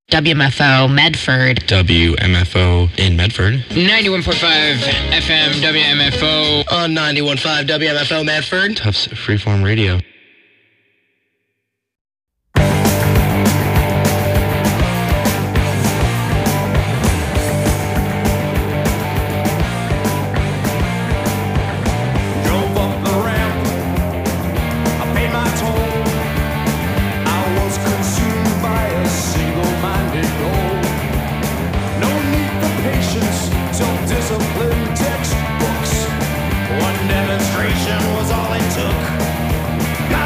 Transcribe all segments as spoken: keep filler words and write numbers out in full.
W M F O Medford. W M F O in Medford. ninety-one point five F M W M F O. On ninety-one point five W M F O Medford. Tufts Freeform Radio. Textbooks. One demonstration was all it took.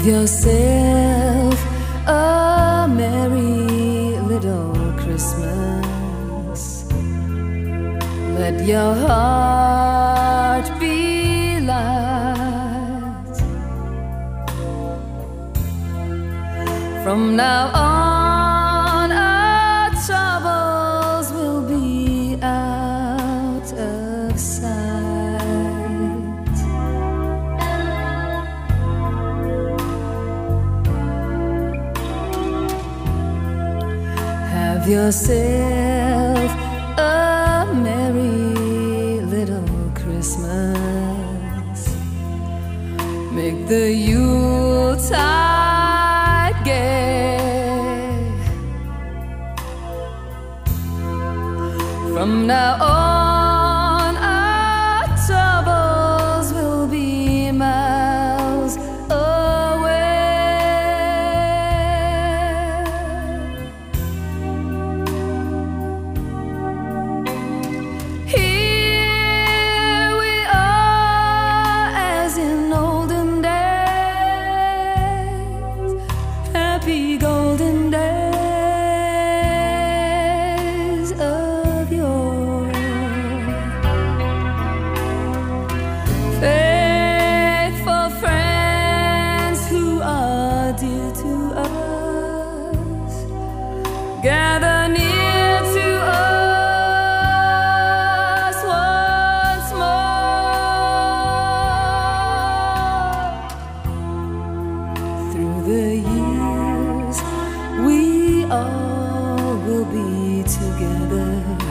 yourself a merry little Christmas. Let your heart be light. From now on, our troubles will be out of sight. Have yourself a merry little Christmas. Make the Yuletide gay. From now on, our troubles will be miles away. Here we are as in olden days, happy golden days of yore. Faithful friends who are dear to us, gather near to us once more. Through the years, we all will be together,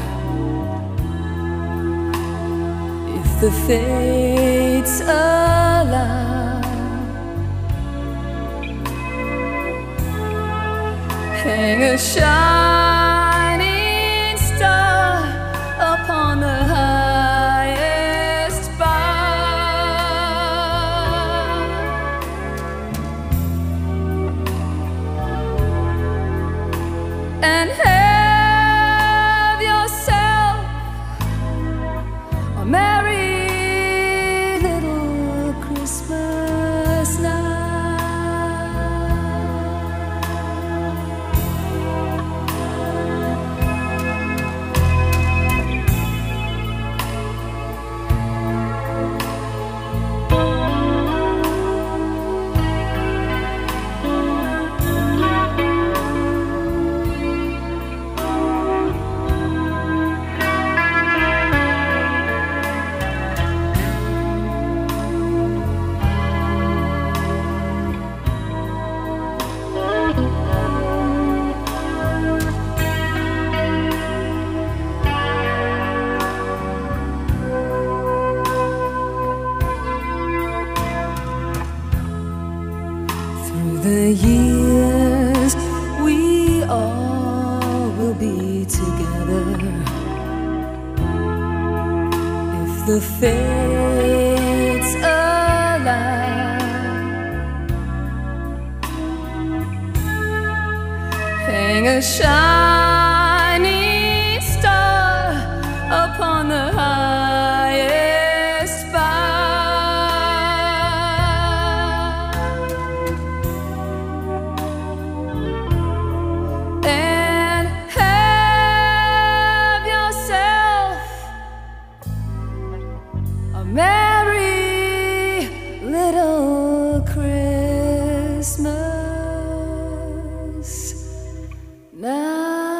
if the fates allow. Hang a shining star upon the highest bough, and have yourself a merry little Christmas now. Through the years, we all will be together, if the fates allow. Hang a shining star upon the highest bough, and have yourself a merry little Christmas now.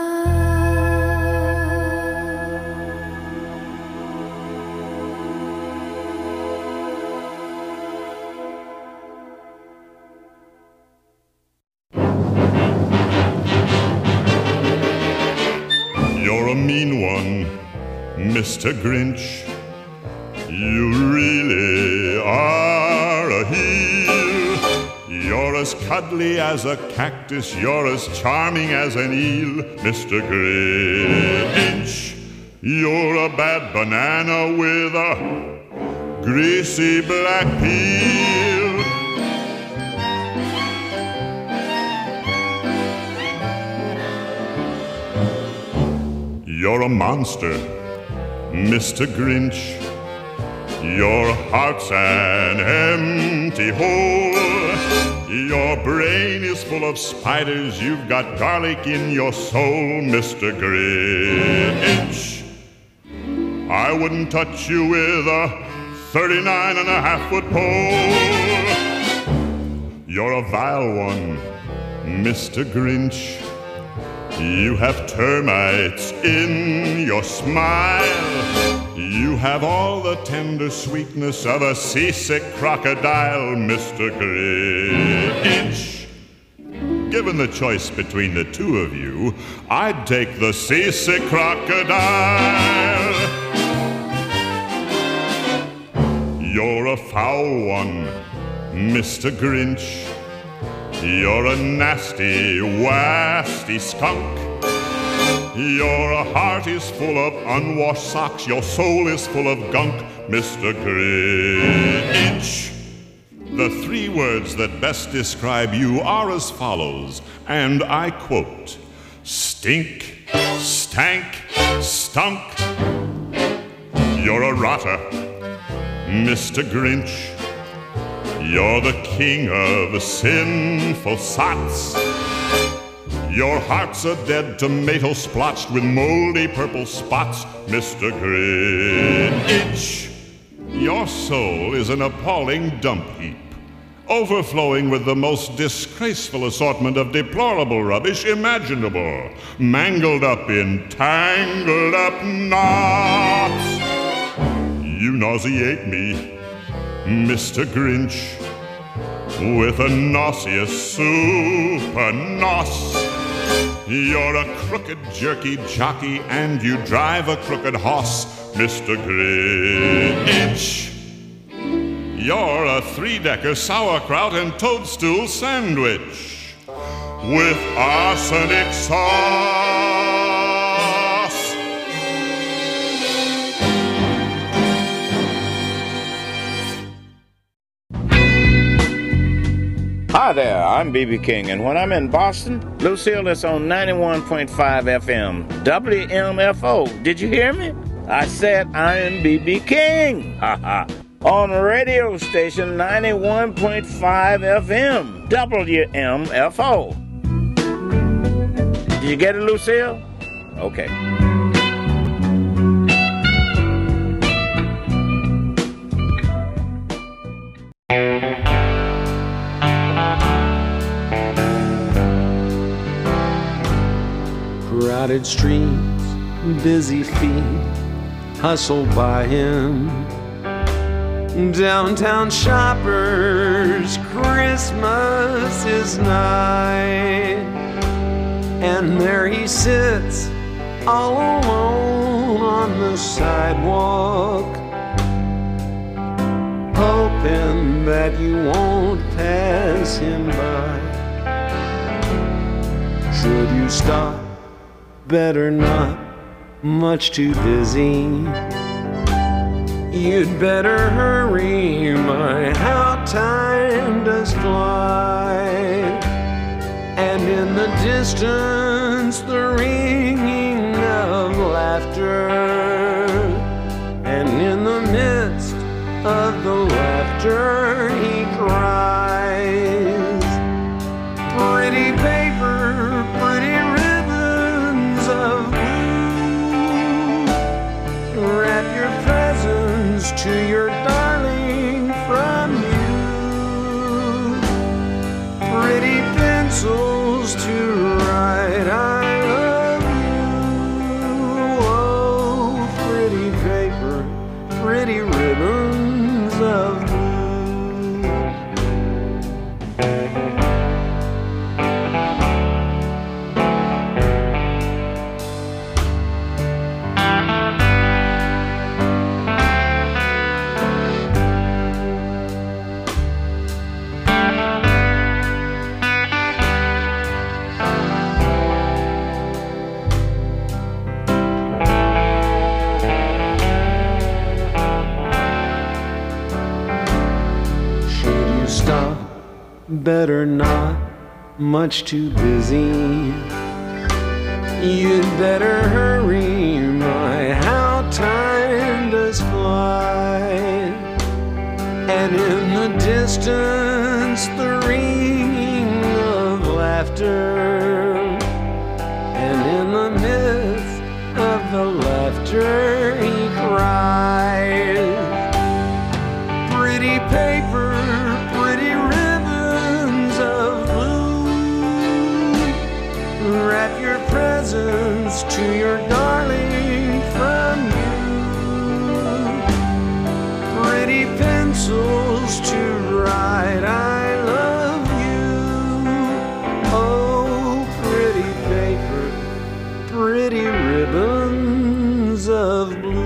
You're a mean one, Mister Grinch. You really are a heel. You're as cuddly as a cactus, you're as charming as an eel, Mister Grinch. You're a bad banana with a greasy black peel. You're a monster, Mister Grinch. Your heart's an empty hole. Your brain is full of spiders, you've got garlic in your soul, Mister Grinch. I wouldn't touch you with a thirty-nine and a half foot pole. You're a vile one, Mister Grinch. You have termites in your smile. You have all the tender sweetness of a seasick crocodile, Mister Grinch. Given the choice between the two of you, I'd take the seasick crocodile. You're a foul one, Mister Grinch. You're a nasty, wasty skunk. Your heart is full of unwashed socks. Your soul is full of gunk, Mister Grinch. The three words that best describe you are as follows, and I quote: stink, stank, stunk. You're a rotter, Mister Grinch. You're the king of sinful sots. Your heart's a dead tomato splotched with moldy purple spots, Mister Grinch. Your soul is an appalling dump heap, overflowing with the most disgraceful assortment of deplorable rubbish imaginable, mangled up in tangled up knots. You nauseate me, Mister Grinch, with a nauseous super nos. You're a crooked jerky jockey and you drive a crooked hoss, Mister Grinch. You're a three-decker sauerkraut and toadstool sandwich with arsenic sauce. Hi there, I'm B B King, and when I'm in Boston, Lucille is on ninety-one point five F M, W M F O. Did you hear me? I said I'm B B King. Ha ha. On radio station ninety-one point five F M, W M F O. Did you get it, Lucille? Okay. Crowded streets, busy feet, hustle by him. Downtown shoppers, Christmas is nigh, and there he sits all alone on the sidewalk, hoping that you won't pass him by. Should you stop? Better not, much too busy. You'd better hurry, my, how time does fly. And in the distance, the ringing of laughter, and in the midst of the laughter, he cries, pretty paper, pretty ribbons of blue, wrap your presents to your darling from you, pretty pencils to write I love you. Oh, pretty paper, pretty ribbons of blue. Better not, much too busy. You'd better hurry, my, how time does fly. And in the distance, the ring after he cries. Pretty paper, pretty ribbons of blue. Wrap your presents to your darling from you. Pretty pencils to write I love you. Oh, pretty paper, pretty ribbons of blue.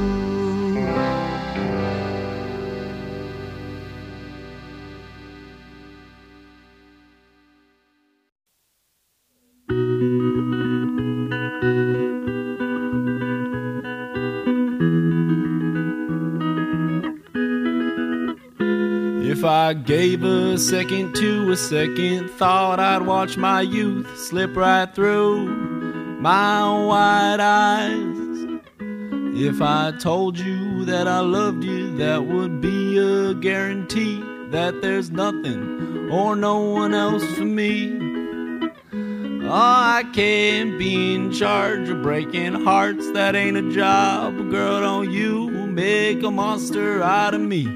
If I gave a second to a second thought, I'd watch my youth slip right through my wide eyes. If I told you that I loved you, that would be a guarantee that there's nothing or no one else for me. Oh, I can't be in charge of breaking hearts, that ain't a job. Girl, don't you make a monster out of me.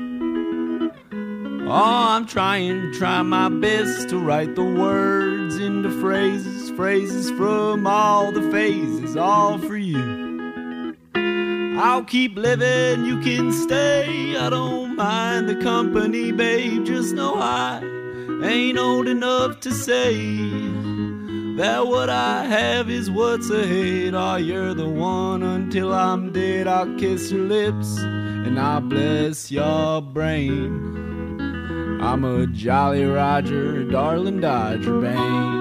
Oh, I'm trying, try my best to write the words into phrases, phrases from all the phases, all for you. I'll keep living, you can stay, I don't mind the company, babe. Just know I ain't old enough to say that what I have is what's ahead. Oh, you're the one until I'm dead. I'll kiss your lips and I'll bless your brain. I'm a Jolly Roger, darling Dodger Bane.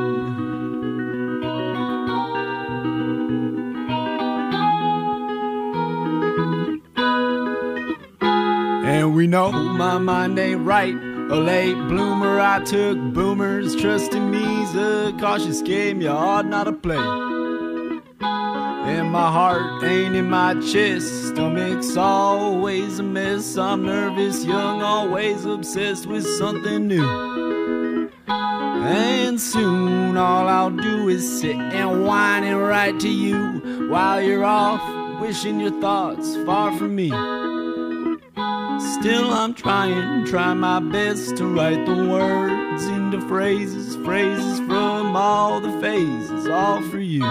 And we know my mind ain't right, a late bloomer. I took boomers, trusting me's a cautious game you ought not to play. And my heart ain't in my chest, stomach's always a mess. I'm nervous, young, always obsessed with something new. And soon all I'll do is sit and whine and write to you while you're off, wishing your thoughts far from me. Still I'm trying, try my best to write the words into phrases, phrases from all the phases, all for you.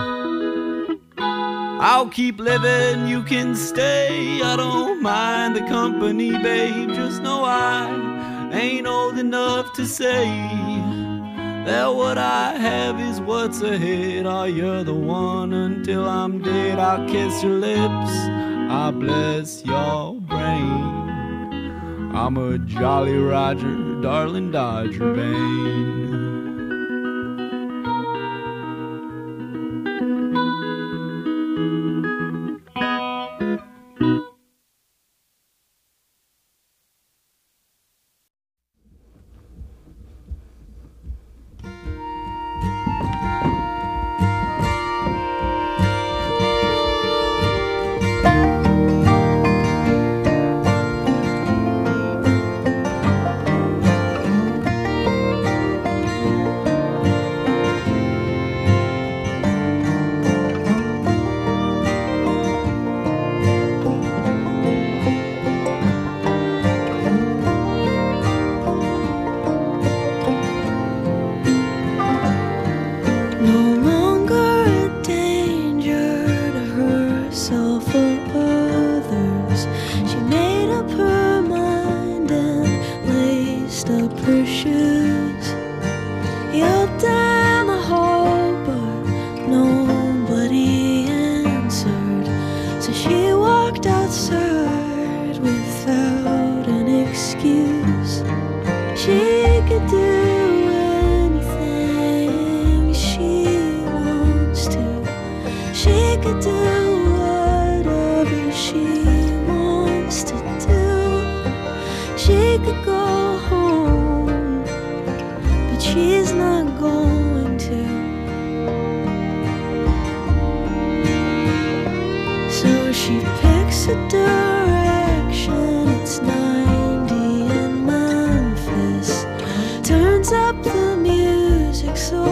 I'll keep living, you can stay, I don't mind the company, babe. Just know I ain't old enough to say that what I have is what's ahead. Oh, you're the one until I'm dead. I'll kiss your lips, I'll bless your brain. I'm a Jolly Roger, darling Dodger Bane.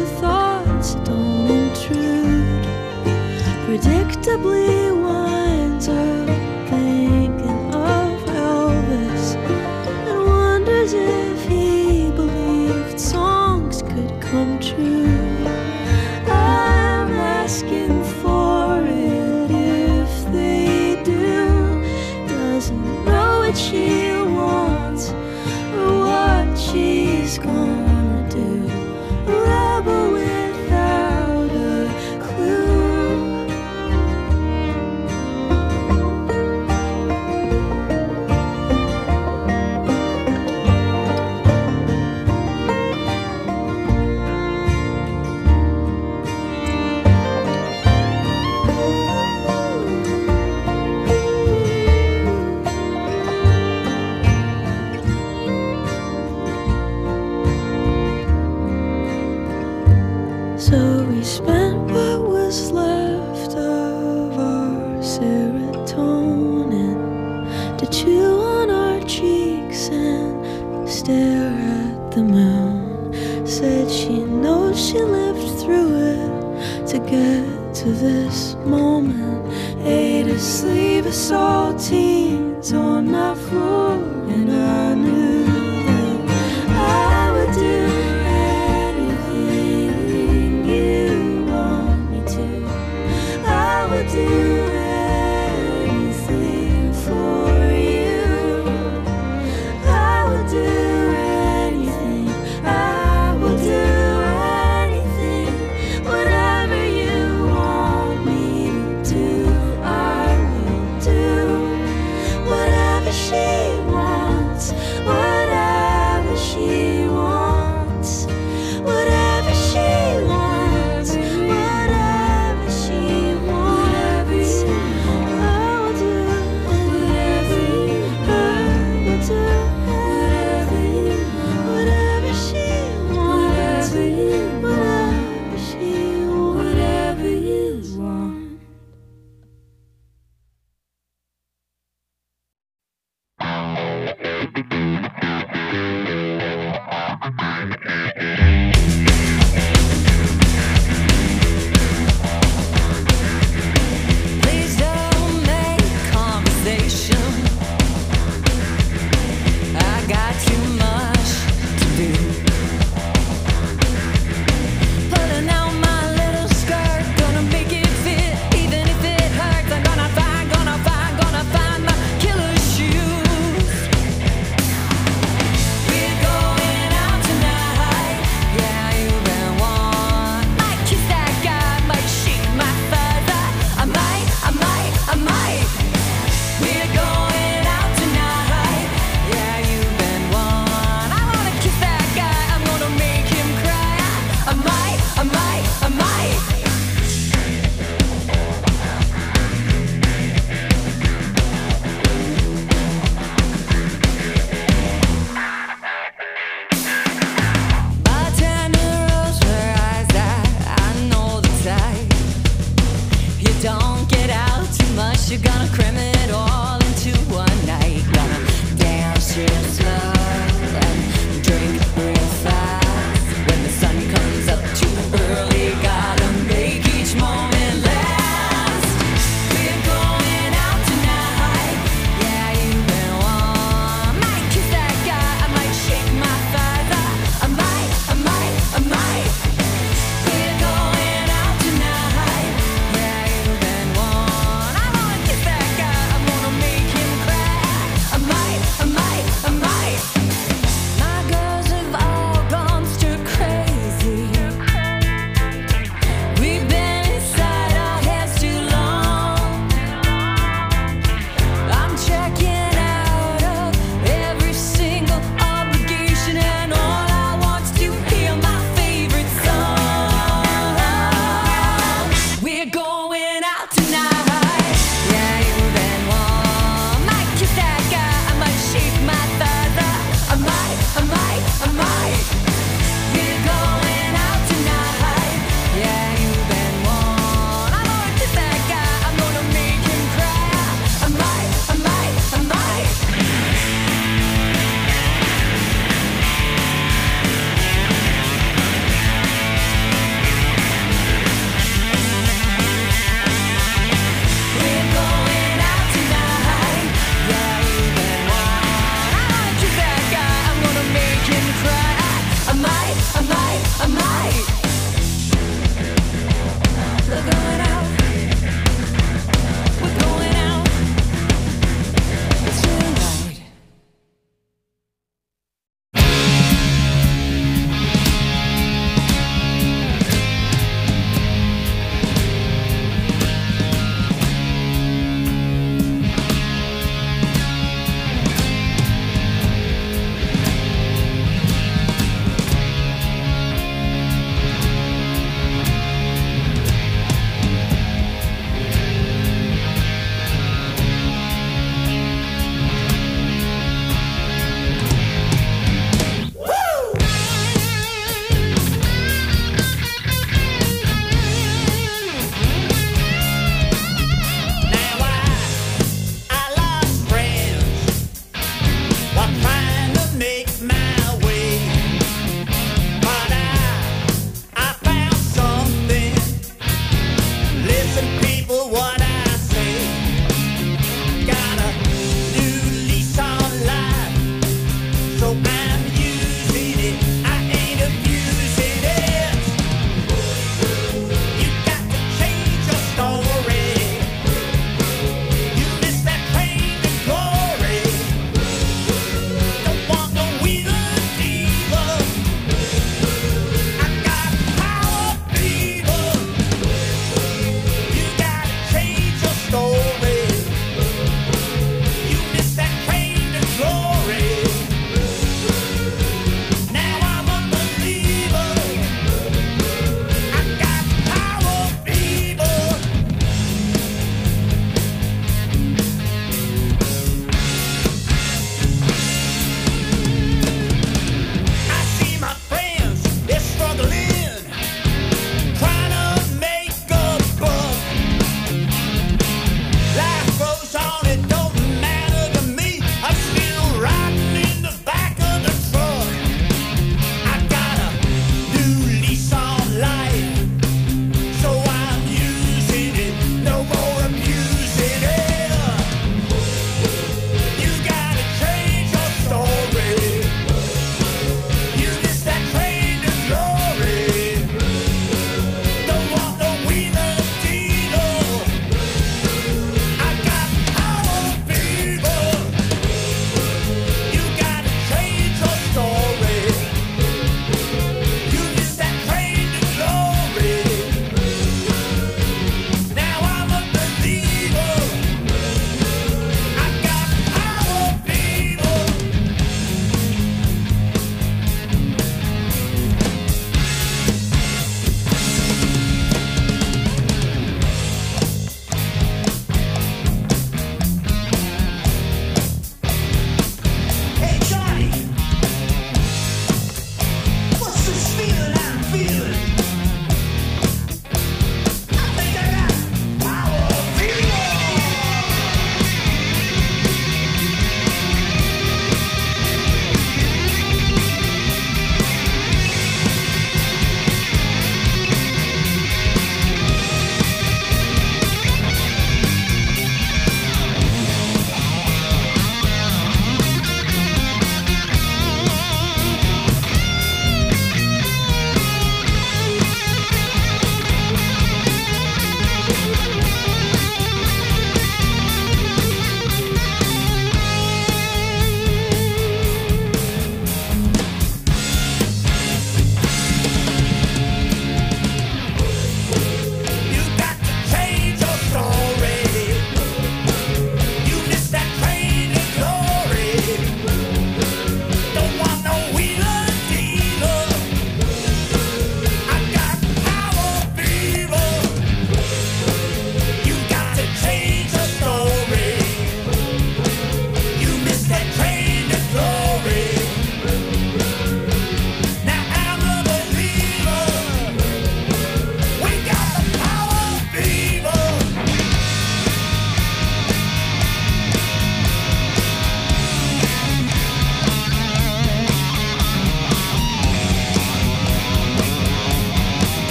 Predictably, why ends up thinking of Elvis and wonders if he believed songs could come true. I'm asking for it if they do. Doesn't know what she wants or what she's gonna do. A rebel without a clue. So we spent what was left of our serotonin to chew on our cheeks and stare at the moon. Said she knows she lived through it to get to this moment. Ate a sleeve of saltines on my floor, and I knew that I would do anything you want me to. I would do anything for you. I would do anything. I will do anything. Whatever you want me to do, I will do. Whatever she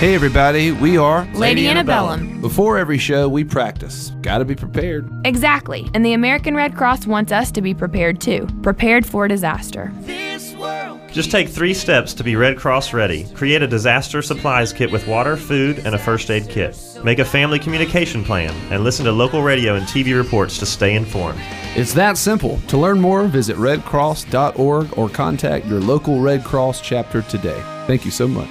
Hey everybody, we are Lady Antebellum. Before every show, we practice. Gotta be prepared. Exactly, and the American Red Cross wants us to be prepared too. Prepared for disaster. Just take three steps to be Red Cross ready. Create a disaster supplies kit with water, food, and a first aid kit. Make a family communication plan and listen to local radio and T V reports to stay informed. It's that simple. To learn more, visit red cross dot org or contact your local Red Cross chapter today. Thank you so much.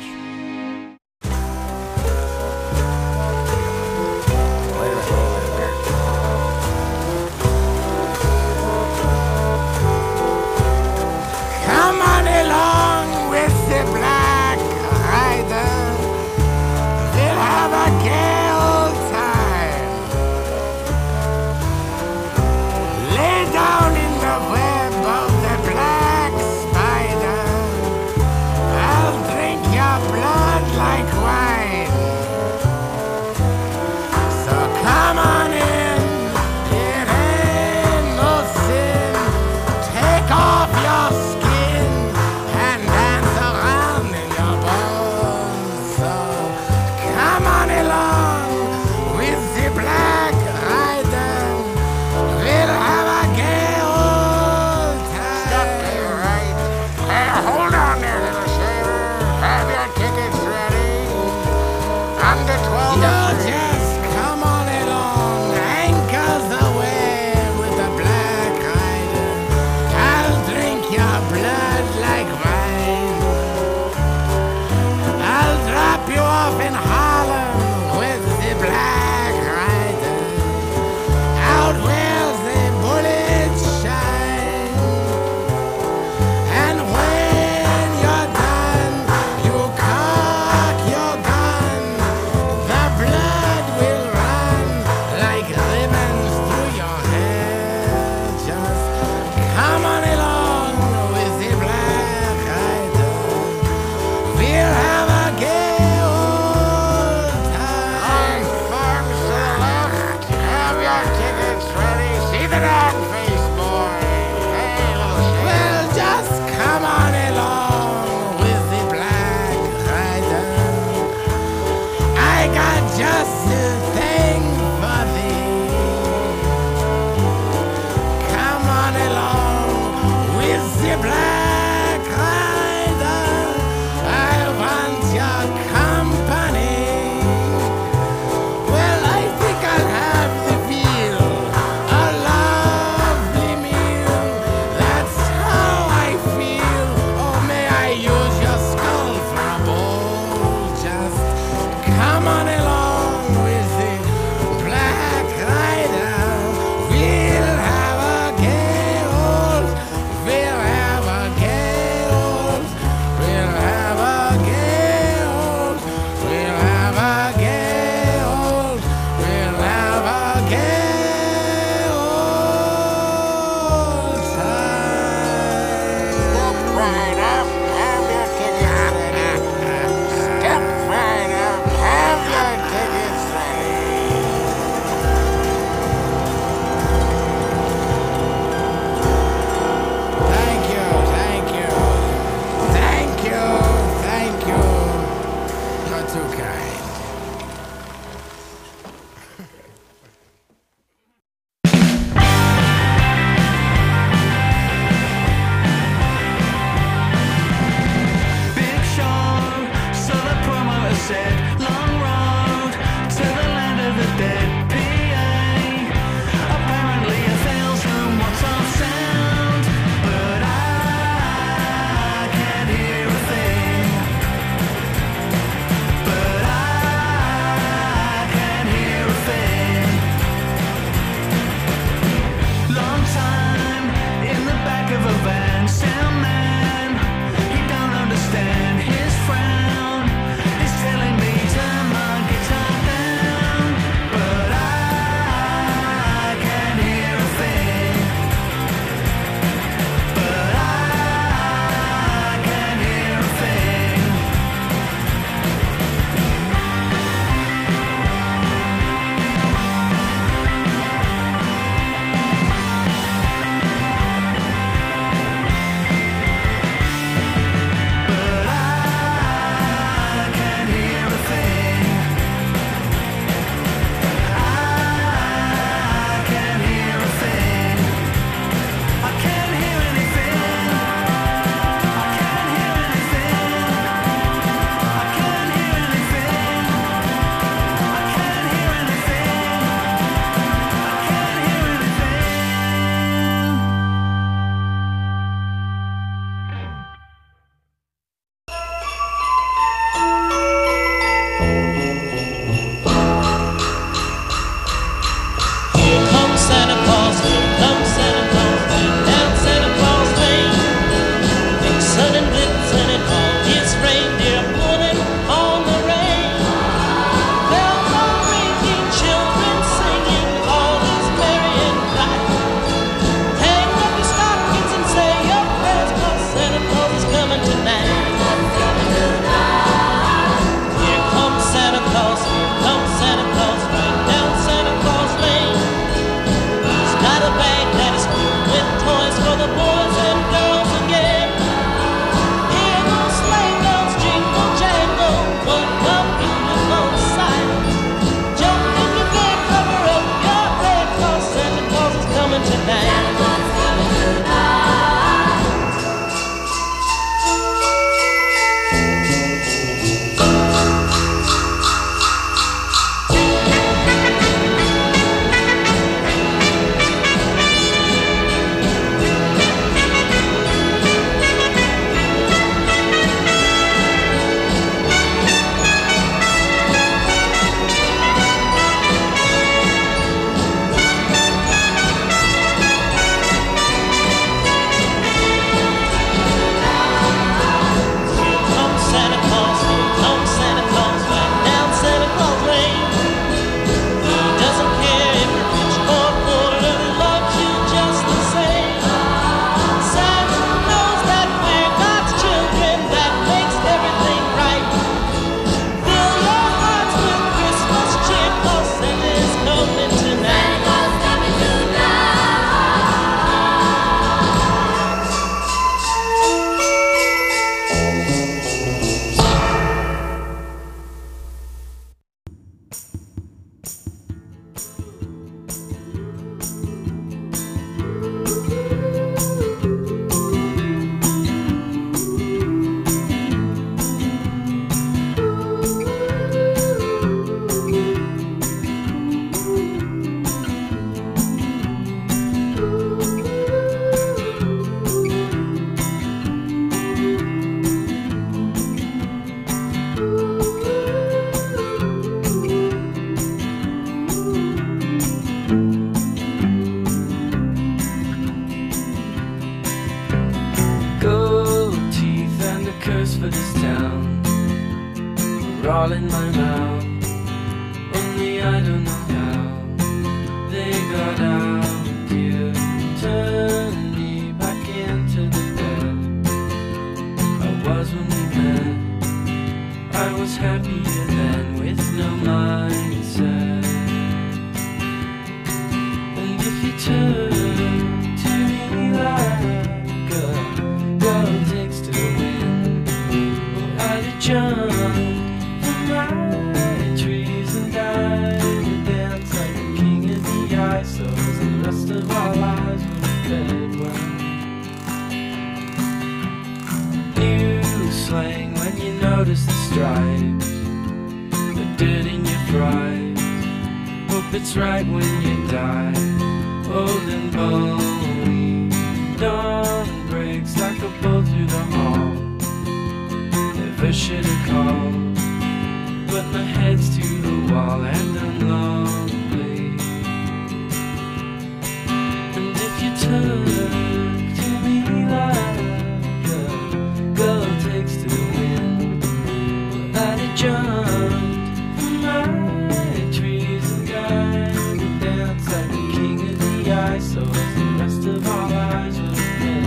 are all in my mouth. Only I don't know how they got out. You turned me back into the bed I was when we met. I was happier then with no mindset. And if you turn to me like a girl takes to the wind, well, I'd have jumped from my trees and died and danced like a king of the ice. So the rest of our lives would have fed well. New slang when you notice the stripes, the dirt in your fries. Hope it's right when you die, old and bony. Dawn breaks like a bolt through the hall. Never should have called, but my head's to the wall and I'm lonely. And if you turn to me like a girl takes to the wind, well, I'd have jumped from my trees and died and danced like the king of the ice. So as the rest of our lives would have been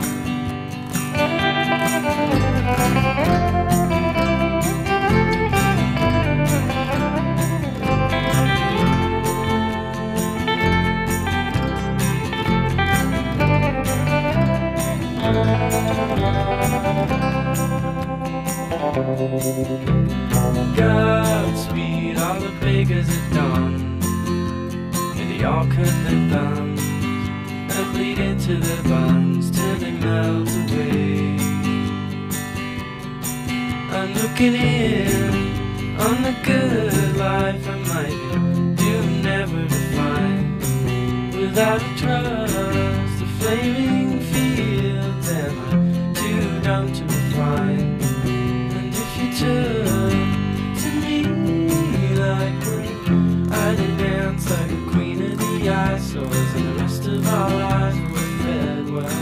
Godspeed, all the beggars at dawn. May they all cut their thumbs and bleed into their buns till they melt away. I'm looking in on the good life I might be doomed never to find. Without a trust, the flaming fields, and I'm too dumb to refine. And if you turn to me like one, I'd dance like a queen of the ice. So as the rest of our lives were fed well.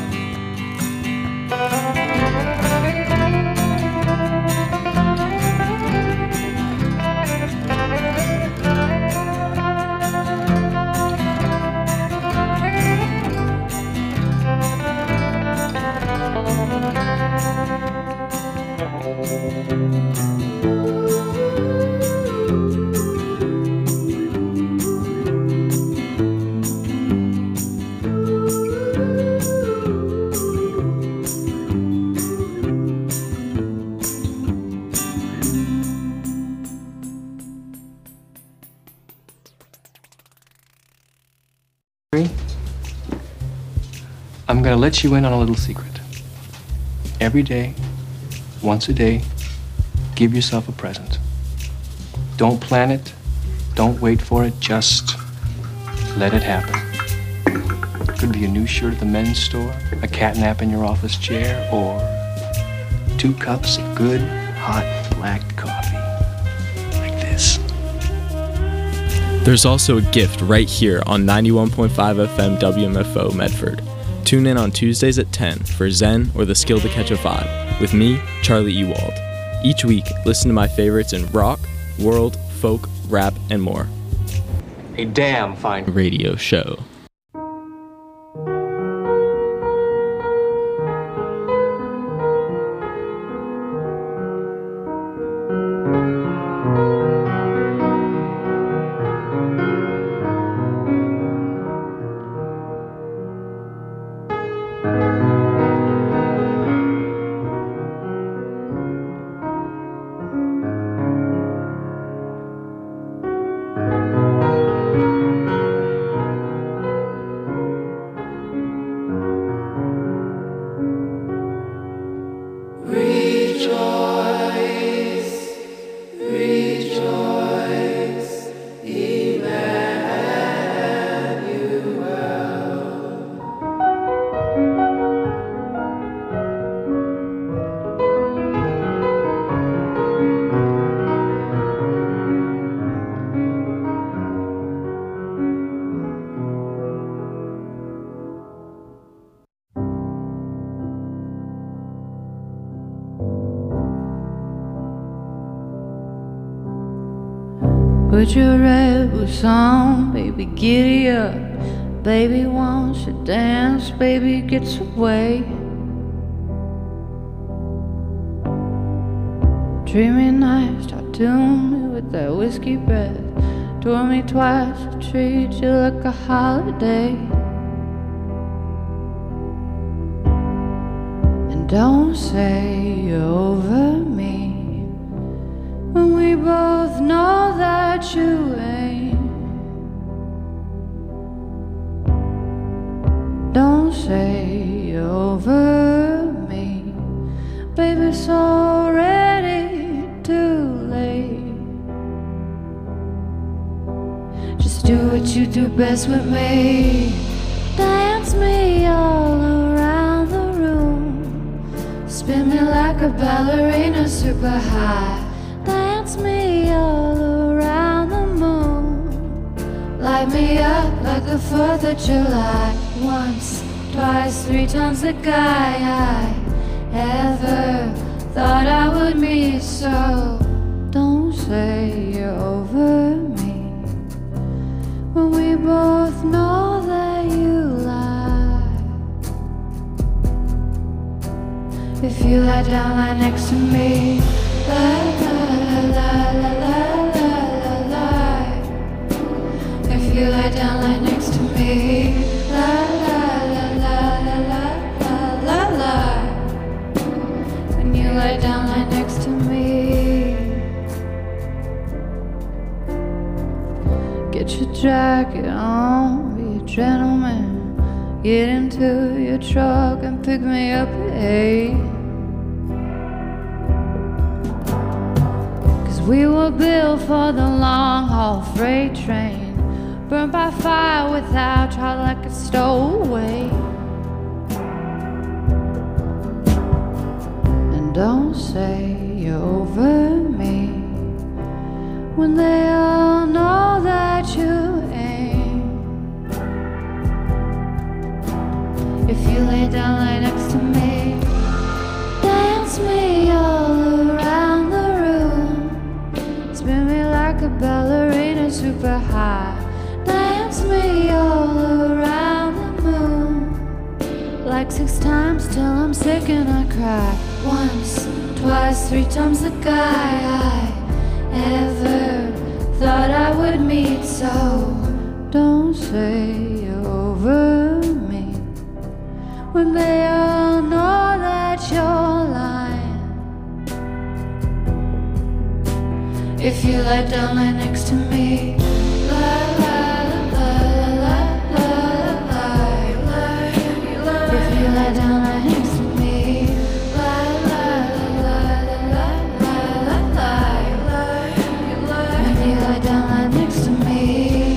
I'm gonna let you in on a little secret. Every day, once a day, give yourself a present. Don't plan it, don't wait for it, just let it happen. Could be a new shirt at the men's store, a cat nap in your office chair, or two cups of good, hot, black coffee. Like this. There's also a gift right here on ninety-one point five F M W M F O Medford. Tune in on Tuesdays at ten for Zen or the Skill to Catch a Vibe with me, Charlie Ewald. Each week, listen to my favorites in rock, world, folk, rap, and more. A damn fine radio show. Put your red boots on, baby, giddy up. Baby wants to dance, baby gets away. Treat me nice, tattoo me with that whiskey breath. Tour me twice, treat you like a holiday. And don't say you're over me when we both know that you ain't. Don't say you're over me, baby, it's already too late. Just do what you do best with me. Dance me all around the room. Spin me like a ballerina super high. Dance me all around the moon. Light me up like the fourth of July. Once, twice, three times the guy I ever thought I would meet. So don't say you're over me when we both know that you lie. If you lie down, lie next to me. Lie, lie, lie, lie, lie, lie, lie. If you lie down, lie next to me. Lie, lie, lie, lie, lie, lie, lie, lie. When you lie down, lie next to me. Get your jacket on, be a gentleman. Get into your truck and pick me up at eight. Cause we were built for the long haul freight train. Burned by fire without trial like a stowaway. And don't say you're over me when they all know that you ain't. If you lay down, lay next to me. Dance me all around the room. Spin me like a ballerina super high. Dance me all around the moon. Like six times till I'm sick and I cry. Once, twice, three times the guy I ever thought I would meet. So don't say you're over me when they all know that you're lying. If you lie down, lie next to me. Lie, lie, lie, lie, lie, lie, lie. If you lie down, lie next to me. Lie, lie, lie, lie, lie, lie, lie. When you lie down, lie next to me.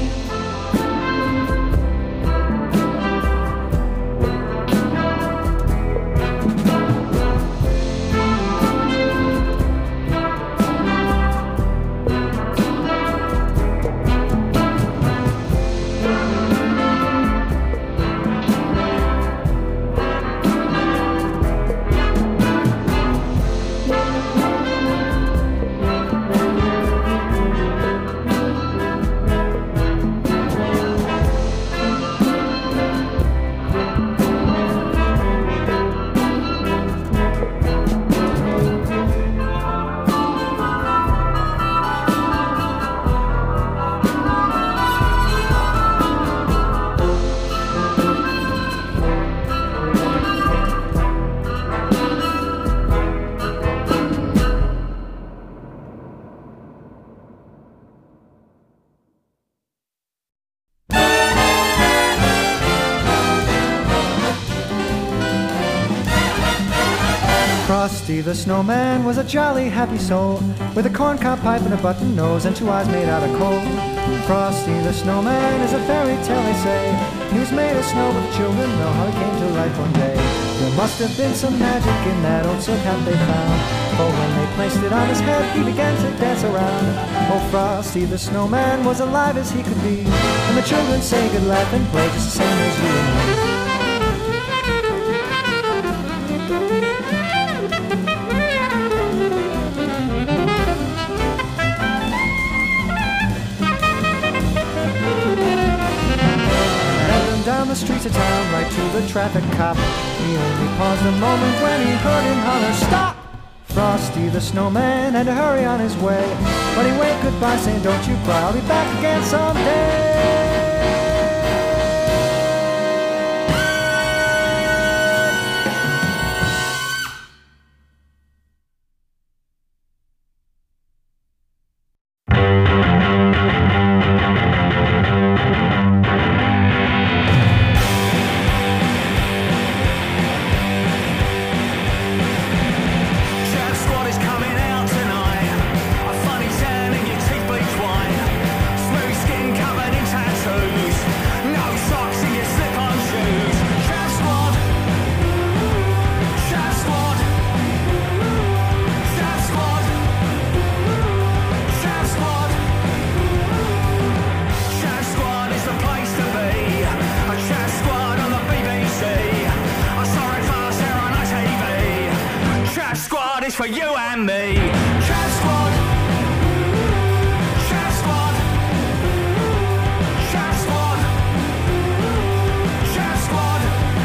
Frosty the Snowman was a jolly happy soul, with a corncob pipe and a button nose and two eyes made out of coal. Frosty the Snowman is a fairy tale, they say. He was made of snow, but the children know how he came to life one day. There must have been some magic in that old silk hat they found, for when they placed it on his head, he began to dance around. Oh, Frosty the Snowman was alive as he could be, and the children say good laugh and play just the same as you and me. the traffic cop. He only paused a moment when he heard him holler, "Stop!" Frosty the Snowman had to hurry on his way, but he waved goodbye saying, "Don't you cry, I'll be back again someday." For you and me, Trav Squad, Trav Squad, Trav Squad, Trav Squad.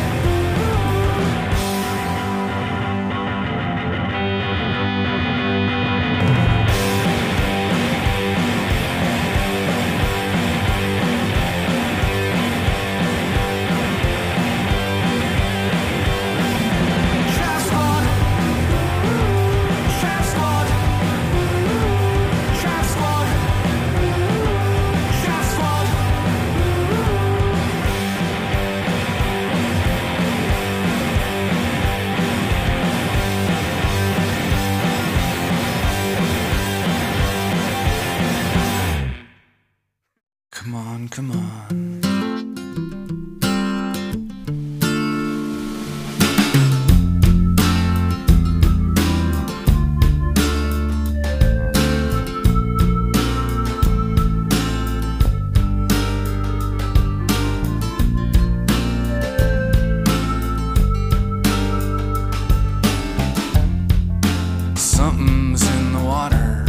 Come on, come on. Something's in the water.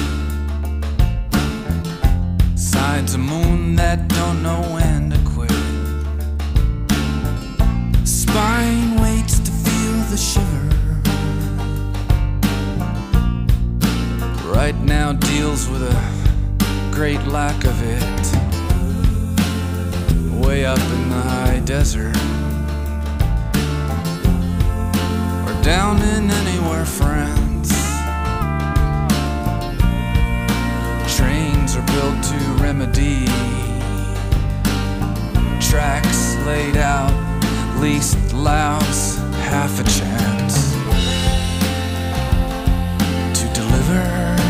Sides a moon that don't know when to quit. Spine waits to feel the shiver. Right now deals with a great lack of it. Way up in the high desert, or down in anywhere, friends. Trains are built to remedy. Tracks laid out, least loud's half a chance to deliver.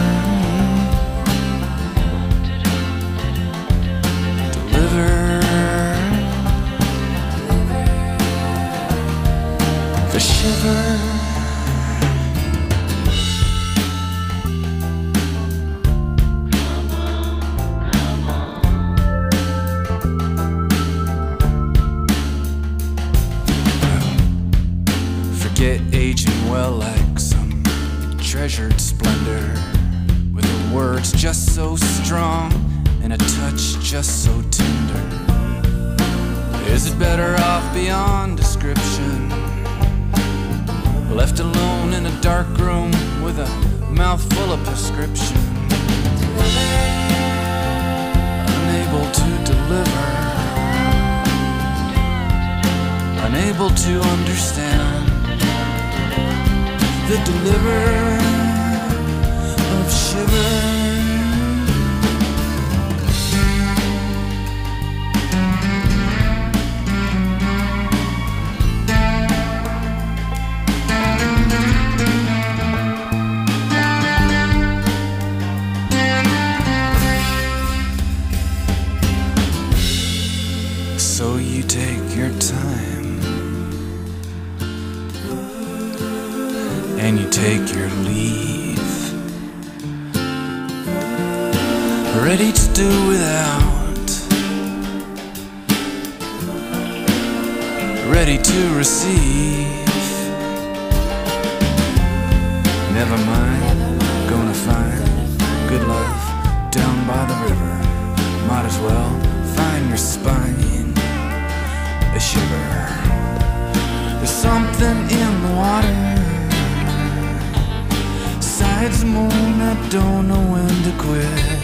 Deliver the shiver. Aging well like some treasured splendor, with the words just so strong and a touch just so tender. Is it better off beyond description, left alone in a dark room with a mouthful of prescription, unable to deliver, unable to understand the deliverer of shiver. So you take your time and you take your leave, ready to do without, ready to receive. Never mind, gonna find good love down by the river. Might as well find your spine a shiver. something in the water. Sides moon, I don't know when to quit.